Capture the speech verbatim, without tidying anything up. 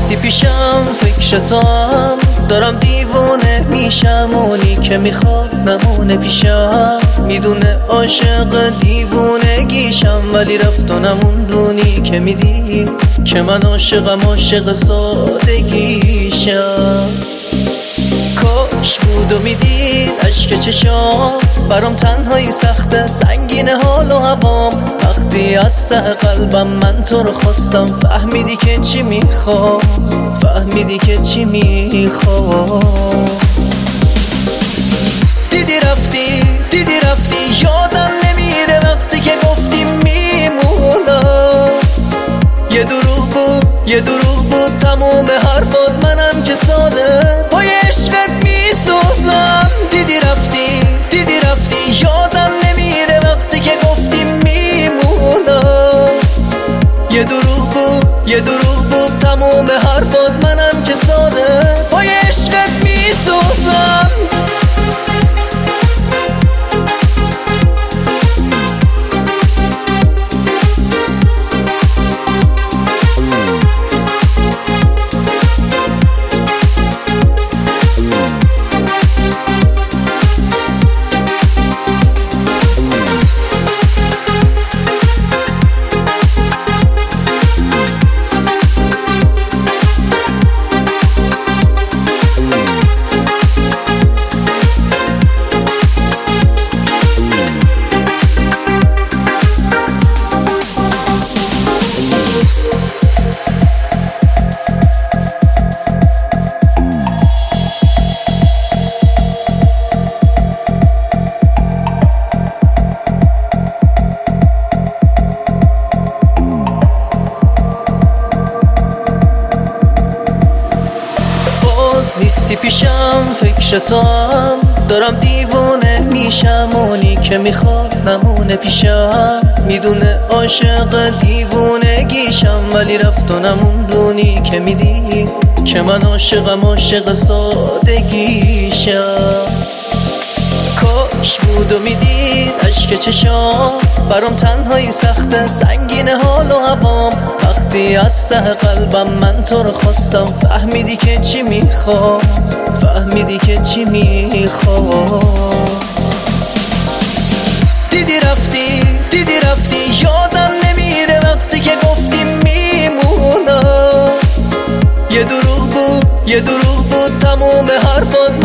نیستی پیشم فکر تو هم دارم دیوونه میشم. اونی که میخواد نمونه پیشم میدونه عاشق دیوونگیشم، ولی رفت و نموندونی که میدی که من عاشقم عاشق سادگیشم. کاش بود و میدید عشق چشام برام تنهایی سخته سنگین حال و هوام. وقتی از ته قلبم من تو رو خواستم فهمیدی که چی میخوام، فهمیدی که چی میخوام. دیدی رفتی دیدی رفتی یادم نمیره وقتی که گفتی میمونم. یه دروغ بود یه دروغ بود تموم حرفات، منم که ساده پای عشقت میسوزم. دیدی رفتی دیدی رفتی یادم نمیره وقتی که گفتی میمونم. یه دروغ بود یه دروغ بود تموم حرفات، منم که ساده پای عشقت میسوزم. نیستی پیشم فکر تو هم دارم دیوونه میشم. اونی که میخواد نمونه پیشم میدونه عاشق دیوونگیشم، ولی رفت و نموندونی که میدی که من عاشقم عاشق سادگیشم. کاش بود و میدید عشق چشام برام تنهایی سخته سنگین حال و هوام. وقتی از ته قلبم من تو رو خواستم فهمیدی که چی میخوام، فهمیدی که چی میخوام. دیدی رفتی دیدی رفتی یادم نمیره وقتی که گفتی میمونم. یه دروغ بود یه دروغ بود تموم حرفات،